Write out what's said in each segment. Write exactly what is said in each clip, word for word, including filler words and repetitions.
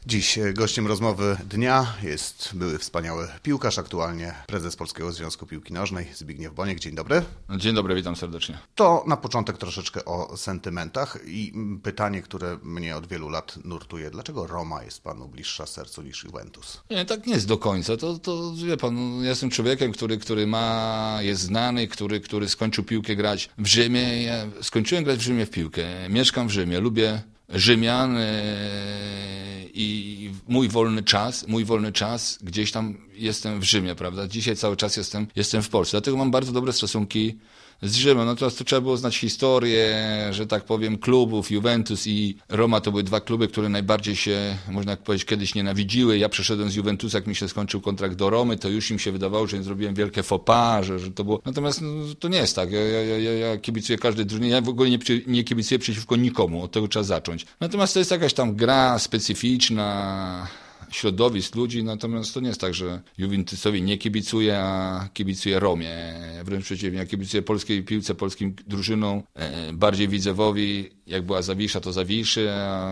Dziś gościem rozmowy dnia jest były wspaniały piłkarz, aktualnie prezes Polskiego Związku Piłki Nożnej, Zbigniew Boniek. Dzień dobry. Dzień dobry, witam serdecznie. To na początek troszeczkę o sentymentach i pytanie, które mnie od wielu lat nurtuje. Dlaczego Roma jest panu bliższa sercu niż Juventus? Nie, tak nie jest do końca. To, to wie pan, ja jestem człowiekiem, który, który ma, jest znany, który, który skończył piłkę grać w Rzymie. Ja skończyłem grać w Rzymie w piłkę. Mieszkam w Rzymie, lubię Rzymian i mój wolny czas, mój wolny czas gdzieś tam jestem w Rzymie, prawda? Dzisiaj cały czas jestem, jestem w Polsce. Dlatego mam bardzo dobre stosunki z Rzymem. No teraz to trzeba było znać historię, że tak powiem, klubów. Juventus i Roma to były dwa kluby, które najbardziej się, można powiedzieć, kiedyś nienawidziły. Ja przeszedłem z Juventusa, jak mi się skończył kontrakt do Romy, to już im się wydawało, że zrobiłem wielkie faux pas, że, że to było... Natomiast no, to nie jest tak. Ja, ja, ja, ja kibicuję każdej drużynie. Ja w ogóle nie, nie kibicuję przeciwko nikomu. Od tego trzeba zacząć. Natomiast to jest jakaś tam gra specyficzna, środowisk ludzi, natomiast to nie jest tak, że Juventusowi nie kibicuje, a kibicuje Romie. Wręcz przeciwnie, ja kibicuję polskiej piłce, polskim drużynom, e, bardziej Widzewowi. Jak była Zawisza, to Zawiszy.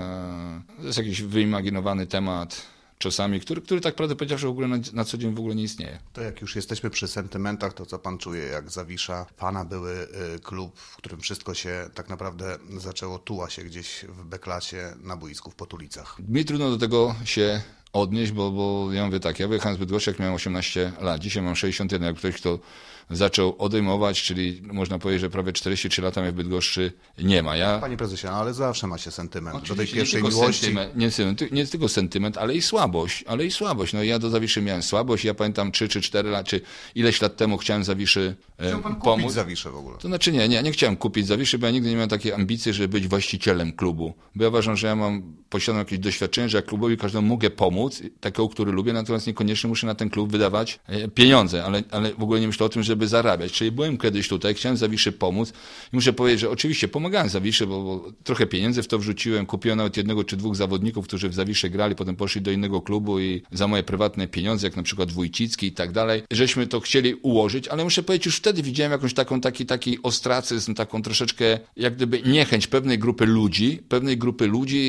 A to jest jakiś wyimaginowany temat czasami, który, który tak prawdę powiedziawszy w ogóle na, na co dzień w ogóle nie istnieje. To jak już jesteśmy przy sentymentach, to co pan czuje, jak Zawisza, pana były y, klub, w którym wszystko się tak naprawdę zaczęło, tuła się gdzieś w B-klasie na boisku w Potulicach? Mi trudno do tego się odnieść, bo, bo ja mówię tak, ja wyjechałem z Bydgoszczy, jak miałem osiemnaście lat, dzisiaj mam sześćdziesiąt jeden, jak ktoś, kto zaczął odejmować, czyli można powiedzieć, że prawie czterdzieści trzy lata mnie w Bydgoszczy nie ma. Ja... Panie prezesie, no ale zawsze macie sentyment Oczywiście, do tej pierwszej nie miłości. Sentyment, nie, sentyment, nie tylko sentyment, ale i słabość, ale i słabość. No ja do Zawiszy miałem słabość, ja pamiętam trzy czy cztery lat, czy ileś lat temu chciałem Zawiszy e, Chciał pan pomóc. kupić Zawiszę w ogóle? To znaczy nie, nie, nie chciałem kupić Zawiszy, bo ja nigdy nie miałem takiej ambicji, żeby być właścicielem klubu. Bo ja uważam, że ja mam, posiadam jakieś doświadczenie, że jak klubowi każdemu mogę pomóc, takiego, który lubię, natomiast niekoniecznie muszę na ten klub wydawać e, pieniądze, ale, ale w ogóle nie myślę o tym, żeby zarabiać. Czyli byłem kiedyś tutaj, chciałem Zawiszy pomóc i muszę powiedzieć, że oczywiście pomagałem Zawiszy, bo, bo trochę pieniędzy w to wrzuciłem, kupiłem nawet jednego czy dwóch zawodników, którzy w Zawiszy grali, potem poszli do innego klubu i za moje prywatne pieniądze, jak na przykład Wójcicki i tak dalej, żeśmy to chcieli ułożyć, ale muszę powiedzieć, już wtedy widziałem jakąś taką, taki, taki ostracyzm, taką troszeczkę jak gdyby niechęć pewnej grupy ludzi, pewnej grupy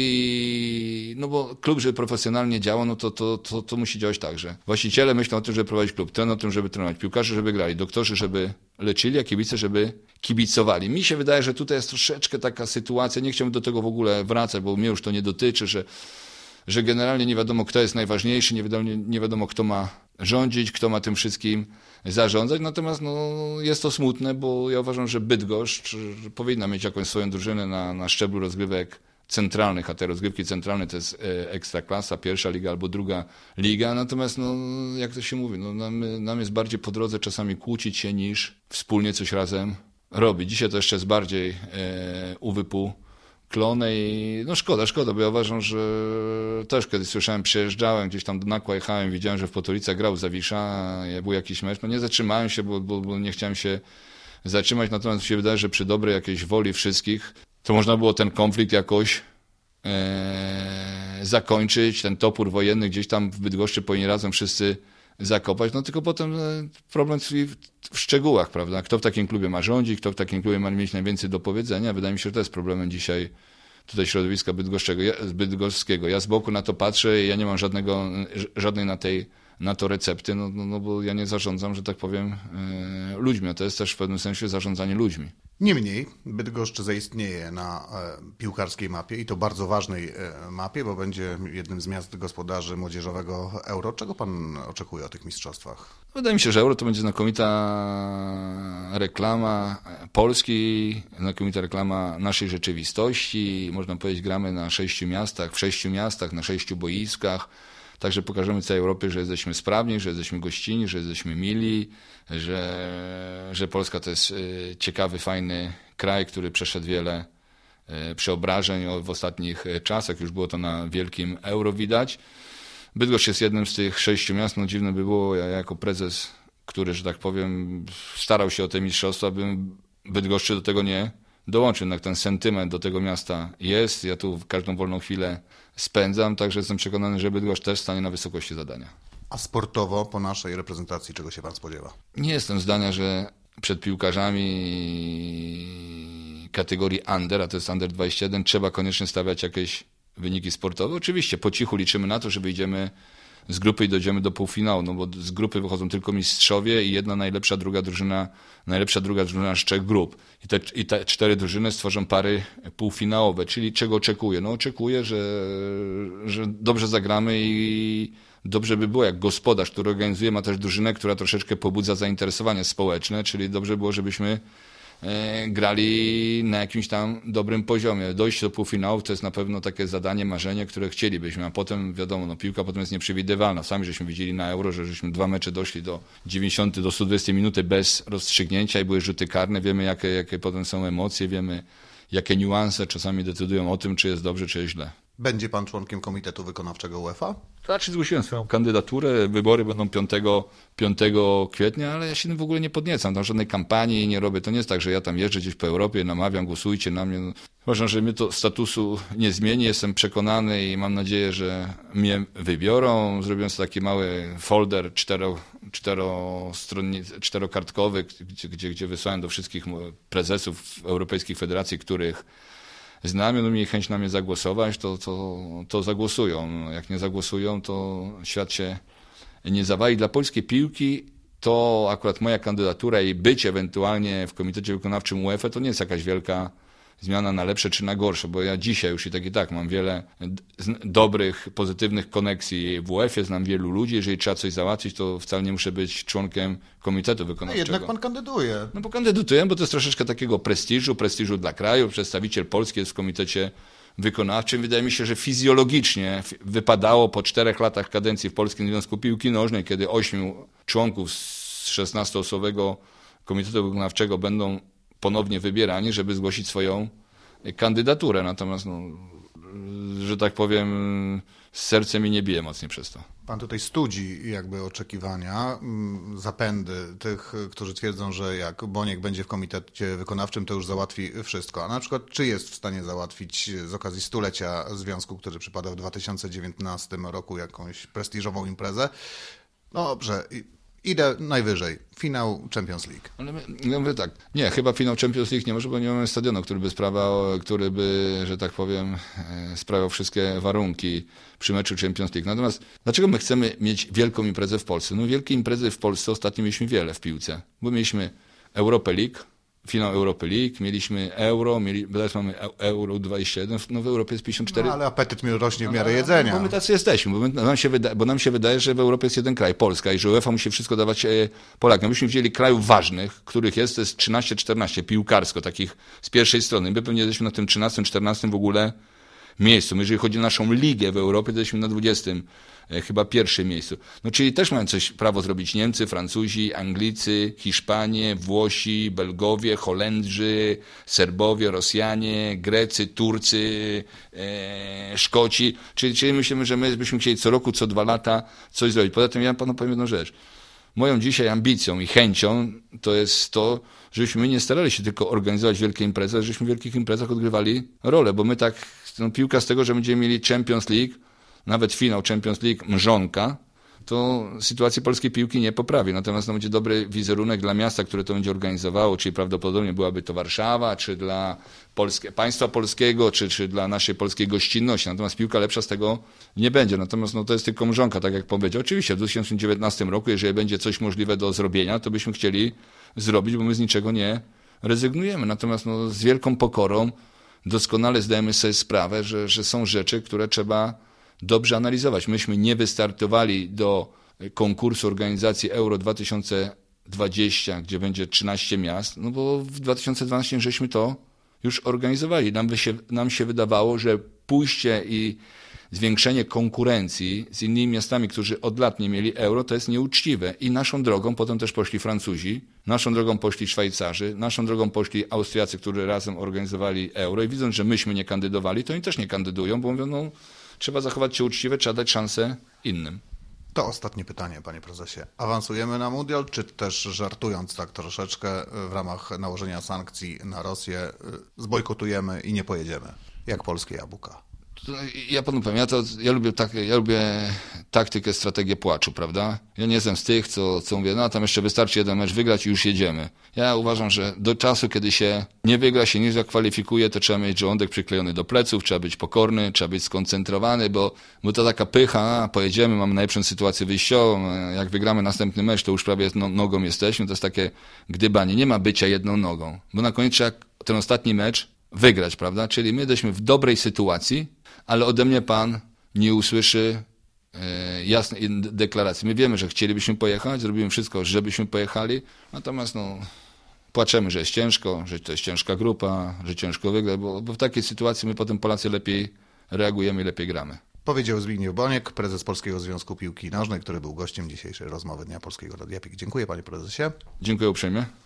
ludzi, no bo klub, żeby profesjonalnie działał, no to, to, to, to musi działać tak, że właściciele myślą o tym, żeby prowadzić klub, trener o tym, żeby trenować, piłkarze, żeby grali, doktorzy, żeby leczyli, a kibice, żeby kibicowali. Mi się wydaje, że tutaj jest troszeczkę taka sytuacja, nie chciałbym do tego w ogóle wracać, bo mnie już to nie dotyczy, że, że generalnie nie wiadomo, kto jest najważniejszy, nie wiadomo, nie wiadomo, kto ma rządzić, kto ma tym wszystkim zarządzać. Natomiast no, jest to smutne, bo ja uważam, że Bydgoszcz powinna mieć jakąś swoją drużynę na, na szczeblu rozgrywek centralnych, a te rozgrywki centralne to jest e, ekstraklasa, pierwsza liga albo druga liga, natomiast no, jak to się mówi, no, nam, nam jest bardziej po drodze czasami kłócić się niż wspólnie coś razem robić. Dzisiaj to jeszcze jest bardziej e, uwypuklone i no szkoda, szkoda, bo ja uważam, że też kiedyś słyszałem, przyjeżdżałem, gdzieś tam do Nakła jechałem, widziałem, że w Potolicach grał Zawisza, był jakiś mecz, no nie zatrzymałem się, bo, bo, bo nie chciałem się zatrzymać, natomiast mi się wydaje, że przy dobrej jakiejś woli wszystkich to można było ten konflikt jakoś e, zakończyć, ten topór wojenny gdzieś tam w Bydgoszczy powinni razem wszyscy zakopać, no tylko potem e, problem tkwi w, w szczegółach, prawda? Kto w takim klubie ma rządzić, kto w takim klubie ma mieć najwięcej do powiedzenia. Wydaje mi się, że to jest problemem dzisiaj tutaj środowiska bydgoszczego, ja, bydgoskiego. Ja z boku na to patrzę i ja nie mam żadnego, żadnej na tej na to recepty, no, no, no bo ja nie zarządzam, że tak powiem, e, ludźmi, a to jest też w pewnym sensie zarządzanie ludźmi. Niemniej Bydgoszcz zaistnieje na e, piłkarskiej mapie i to bardzo ważnej e, mapie, bo będzie jednym z miast gospodarzy młodzieżowego Euro. Czego pan oczekuje o tych mistrzostwach? Wydaje mi się, że Euro to będzie znakomita reklama Polski, znakomita reklama naszej rzeczywistości. Można powiedzieć, gramy na sześciu miastach, w sześciu miastach, na sześciu boiskach. Także pokażemy całej Europie, że jesteśmy sprawni, że jesteśmy gościnni, że jesteśmy mili, że, że Polska to jest ciekawy, fajny kraj, który przeszedł wiele przeobrażeń w ostatnich czasach. Już było to na wielkim Euro widać. Bydgoszcz jest jednym z tych sześciu miast. No dziwne by było, ja jako prezes, który, że tak powiem, starał się o te mistrzostwa, bym Bydgoszczy do tego nie dołączył. Jednak ten sentyment do tego miasta jest. Ja tu każdą wolną chwilę spędzam, także jestem przekonany, że Bydgoszcz też stanie na wysokości zadania. A sportowo po naszej reprezentacji czego się pan spodziewa? Nie jestem zdania, że przed piłkarzami kategorii under, a to jest under dwadzieścia jeden, trzeba koniecznie stawiać jakieś wyniki sportowe. Oczywiście po cichu liczymy na to, że wyjdziemy z grupy i dojdziemy do półfinału, no bo z grupy wychodzą tylko mistrzowie i jedna najlepsza druga drużyna, najlepsza druga drużyna z trzech grup. I te, i te cztery drużyny stworzą pary półfinałowe, czyli czego oczekuję? No oczekuję, że, że dobrze zagramy i dobrze by było, jak gospodarz, który organizuje, ma też drużynę, która troszeczkę pobudza zainteresowanie społeczne, czyli dobrze było, żebyśmy grali na jakimś tam dobrym poziomie. Dojść do półfinałów to jest na pewno takie zadanie, marzenie, które chcielibyśmy, a potem wiadomo, no piłka potem jest nieprzewidywalna. Sami żeśmy widzieli na Euro, że żeśmy dwa mecze doszli do dziewięćdziesiątej, do sto dwudziestej minuty bez rozstrzygnięcia i były rzuty karne. Wiemy, jakie, jakie potem są emocje, wiemy, jakie niuanse czasami decydują o tym, czy jest dobrze, czy jest źle. Będzie pan członkiem Komitetu Wykonawczego UEFA? Znaczy zgłosiłem swoją kandydaturę, wybory będą piątego kwietnia, ale ja się tym w ogóle nie podniecam, tam żadnej kampanii nie robię. To nie jest tak, że ja tam jeżdżę gdzieś po Europie, namawiam, głosujcie na mnie. Uważam, że mnie to statusu nie zmieni, jestem przekonany i mam nadzieję, że mnie wybiorą. Zrobiłem sobie taki mały folder cztero, czterostronni- czterokartkowy, gdzie, gdzie, gdzie wysłałem do wszystkich prezesów europejskich federacji, których znam, będą mieli chęć na mnie zagłosować, to, to, to zagłosują. Jak nie zagłosują, to świat się nie zawali. Dla polskiej piłki to akurat moja kandydatura i być ewentualnie w Komitecie Wykonawczym UEFA to nie jest jakaś wielka zmiana na lepsze czy na gorsze, bo ja dzisiaj już i tak i tak mam wiele dobrych, pozytywnych koneksji w UEFA, znam wielu ludzi, jeżeli trzeba coś załatwić, to wcale nie muszę być członkiem Komitetu Wykonawczego. No jednak pan kandyduje. No bo kandyduję, bo to jest troszeczkę takiego prestiżu, prestiżu dla kraju, przedstawiciel Polski jest w Komitecie Wykonawczym. Wydaje mi się, że fizjologicznie wypadało po czterech latach kadencji w Polskim Związku Piłki Nożnej, kiedy ośmiu członków z szesnastoosobowego Komitetu Wykonawczego będą ponownie wybierani, żeby zgłosić swoją kandydaturę. Natomiast, no, że tak powiem, serce mi nie bije mocniej przez to. Pan tutaj studzi jakby oczekiwania, zapędy tych, którzy twierdzą, że jak Boniek będzie w Komitecie Wykonawczym, to już załatwi wszystko. A na przykład, czy jest w stanie załatwić z okazji stulecia związku, który przypada w dwa tysiące dziewiętnastym roku, jakąś prestiżową imprezę? No dobrze, idę najwyżej. Finał Champions League. Ale my, ja mówię tak, nie, chyba finał Champions League nie może, bo nie mamy stadionu, który by sprawiał, który by, że tak powiem, sprawiał wszystkie warunki przy meczu Champions League. Natomiast dlaczego my chcemy mieć wielką imprezę w Polsce? No wielkie imprezy w Polsce ostatnio mieliśmy wiele w piłce, bo mieliśmy Europa League, finał Europa League, mieliśmy Euro, mieli, teraz mamy Euro dwadzieścia jeden, no w Europie jest pięćdziesiąt cztery. No, ale apetyt mi rośnie w miarę no, jedzenia. Bo my tacy jesteśmy, bo, my, nam się wyda, bo nam się wydaje, że w Europie jest jeden kraj, Polska, i że UEFA musi wszystko dawać e, Polakom. Myśmy wzięli krajów ważnych, których jest, to jest trzynaście czternaście piłkarsko, takich z pierwszej strony. My pewnie jesteśmy na tym trzynastym czternastym w ogóle miejscu. My, jeżeli chodzi o naszą ligę w Europie, to jesteśmy na dwudziestym chyba pierwszym miejscu. No czyli też mają coś prawo zrobić Niemcy, Francuzi, Anglicy, Hiszpanie, Włosi, Belgowie, Holendrzy, Serbowie, Rosjanie, Grecy, Turcy, e, Szkoci. Czyli, czyli myślimy, że my byśmy chcieli co roku, co dwa lata coś zrobić. Poza tym ja panu powiem jedną rzecz. Moją dzisiaj ambicją i chęcią to jest to, żebyśmy nie starali się tylko organizować wielkie imprezy, ale żebyśmy w wielkich imprezach odgrywali rolę, bo my tak, no, piłka z tego, że będziemy mieli Champions League, nawet finał Champions League, mrzonka, to sytuacji polskiej piłki nie poprawi. Natomiast no, będzie dobry wizerunek dla miasta, które to będzie organizowało, czyli prawdopodobnie byłaby to Warszawa, czy dla Polskie, państwa polskiego, czy, czy dla naszej polskiej gościnności. Natomiast piłka lepsza z tego nie będzie. Natomiast no, to jest tylko mrzonka, tak jak powiedział. Oczywiście w dwa tysiące dziewiętnastym roku, jeżeli będzie coś możliwe do zrobienia, to byśmy chcieli zrobić, bo my z niczego nie rezygnujemy. Natomiast no, z wielką pokorą doskonale zdajemy sobie sprawę, że, że są rzeczy, które trzeba dobrze analizować. Myśmy nie wystartowali do konkursu organizacji Euro dwa tysiące dwadzieścia, gdzie będzie trzynaście miast, no bo w dwa tysiące dwunastym żeśmy to już organizowali. Nam, by się, nam się wydawało, że pójście i zwiększenie konkurencji z innymi miastami, którzy od lat nie mieli euro, to jest nieuczciwe. I naszą drogą potem też poszli Francuzi, naszą drogą poszli Szwajcarzy, naszą drogą poszli Austriacy, którzy razem organizowali euro i widząc, że myśmy nie kandydowali, to oni też nie kandydują, bo mówią, no trzeba zachować się uczciwie, trzeba dać szansę innym. To ostatnie pytanie, panie prezesie. Awansujemy na mundial, czy też żartując tak troszeczkę w ramach nałożenia sankcji na Rosję zbojkotujemy i nie pojedziemy, jak polskie jabłka? Ja panu powiem, ja, to, ja, lubię tak, ja lubię taktykę, strategię płaczu, prawda? Ja nie jestem z tych, co, co mówię, no tam jeszcze wystarczy jeden mecz wygrać i już jedziemy. Ja uważam, że do czasu, kiedy się nie wygra, się nie zakwalifikuje, to trzeba mieć żołądek przyklejony do pleców, trzeba być pokorny, trzeba być skoncentrowany, bo, bo to taka pycha, a, pojedziemy, mamy najlepszą sytuację wyjściową, jak wygramy następny mecz, to już prawie no, nogą jesteśmy, to jest takie gdybanie. Nie ma bycia jedną nogą, bo na koniec trzeba ten ostatni mecz wygrać, prawda? Czyli my jesteśmy w dobrej sytuacji, ale ode mnie pan nie usłyszy e, jasnej deklaracji. My wiemy, że chcielibyśmy pojechać, zrobimy wszystko, żebyśmy pojechali, natomiast no, płaczemy, że jest ciężko, że to jest ciężka grupa, że ciężko wygrać, bo, bo w takiej sytuacji my potem Polacy lepiej reagujemy i lepiej gramy. Powiedział Zbigniew Boniek, prezes Polskiego Związku Piłki Nożnej, który był gościem dzisiejszej rozmowy Dnia Polskiego Radia P I K. Dziękuję, panie prezesie. Dziękuję uprzejmie.